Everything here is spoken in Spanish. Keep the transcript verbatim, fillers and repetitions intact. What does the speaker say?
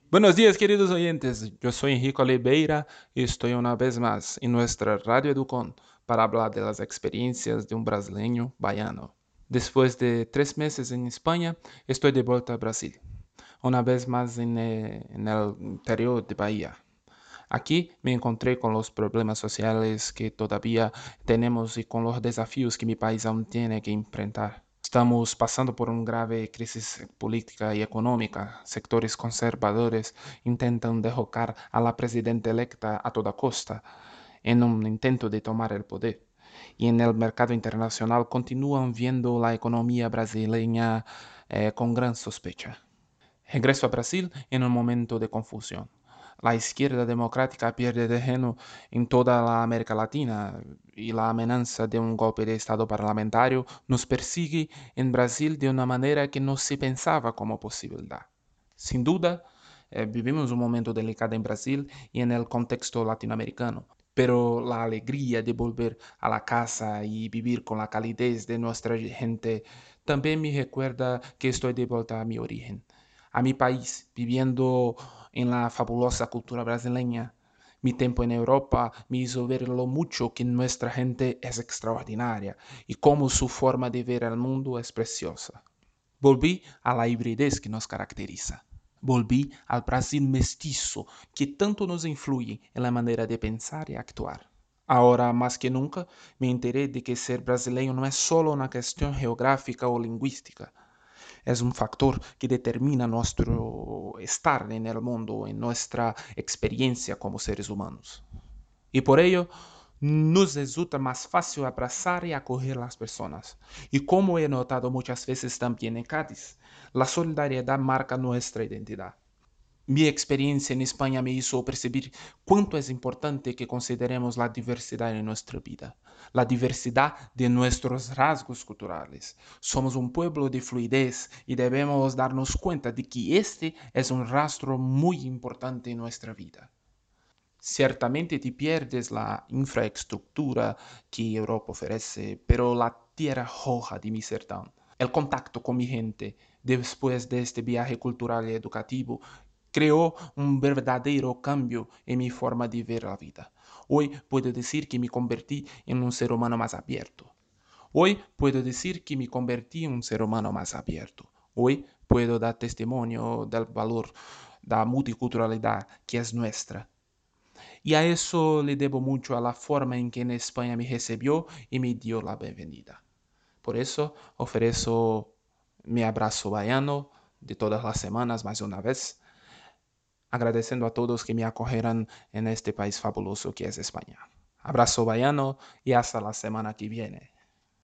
Buenos días, queridos oyentes. Yo soy Enrico Oliveira y estoy una vez más en nuestra Radio Educon para hablar de las experiencias de un brasileño baiano. Después de tres meses en España, estoy de vuelta a Brasil, una vez más en, eh, en el interior de Bahía. Aquí me encontré con los problemas sociales que todavía tenemos y con los desafíos que mi país aún tiene que enfrentar. Estamos pasando por una grave crisis política y económica. Sectores conservadores intentan derrocar a la presidenta electa a toda costa en un intento de tomar el poder. Y en el mercado internacional continúan viendo la economía brasileña eh, con gran sospecha. Regreso a Brasil en un momento de confusión. La izquierda democrática pierde terreno en toda la América Latina y la amenaza de un golpe de Estado parlamentario nos persigue en Brasil de una manera que no se pensaba como posibilidad. Sin duda, eh, vivimos un momento delicado en Brasil y en el contexto latinoamericano, pero la alegría de volver a la casa y vivir con la calidez de nuestra gente también me recuerda que estoy de vuelta a mi origen, a mi país, viviendo en la fabulosa cultura brasileña. Mi tiempo en Europa me hizo ver lo mucho que nuestra gente es extraordinaria y cómo su forma de ver el mundo es preciosa. Volví a la hibridez que nos caracteriza. Volví al Brasil mestizo que tanto nos influye en la manera de pensar y actuar. Ahora más que nunca me enteré de que ser brasileño no es solo una cuestión geográfica o lingüística, es un factor que determina nuestro estar en el mundo, en nuestra experiencia como seres humanos. Y por ello nos resulta más fácil abrazar y acoger a las personas. Y como he notado muchas veces también en Cádiz, la solidaridad marca nuestra identidad. Mi experiencia en España me hizo percibir cuánto es importante que consideremos la diversidad en nuestra vida, la diversidad de nuestros rasgos culturales. Somos un pueblo de fluidez y debemos darnos cuenta de que este es un rastro muy importante en nuestra vida. Ciertamente te pierdes la infraestructura que Europa ofrece, pero la tierra roja de mi sertón, el contacto con mi gente después de este viaje cultural y educativo, creó un verdadero cambio en mi forma de ver la vida. Hoy puedo decir que me convertí en un ser humano más abierto. Hoy puedo decir que me convertí en un ser humano más abierto. Hoy puedo dar testimonio del valor de la multiculturalidad que es nuestra. Y a eso le debo mucho a la forma en que en España me recibió y me dio la bienvenida. Por eso ofrezco mi abrazo baiano de todas las semanas más de una vez, agradeciendo a todos que me acogerán en este país fabuloso que es España. Abrazo baiano y hasta la semana que viene.